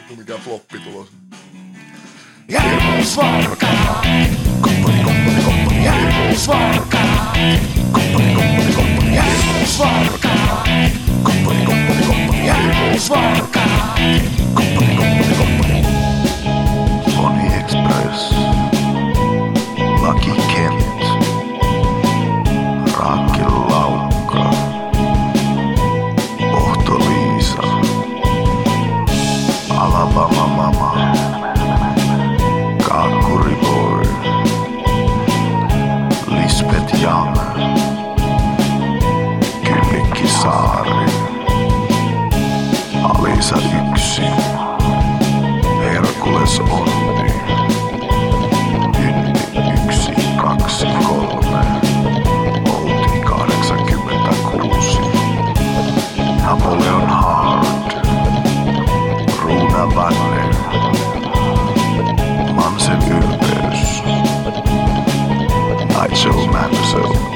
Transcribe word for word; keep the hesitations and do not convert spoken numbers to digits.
vittu mikä floppi tulos. Järjestysvarkaat, komppani, komppani, komppani, järjestysvarkaat, komppani, komppani, komppani, järjestysvarkaat, komppani, komppani, komppani, järjestysvarkaat, komppani, komppani, komppani. Pony Express, Lucky Kent, Raakel Laukka, Ohto Liisa, Alabama Mama, Kaakkuri Boy, Lisbeth Young, Kyllikki Saari, Alisa yksi, Herkules Onni, Ynni yksi, kaksi, kolme, Outi kahdeksankymmentäkuusi, Napoleon Hard, Ruuna Vanne, Mansen ylpeys, Nigel Mansell.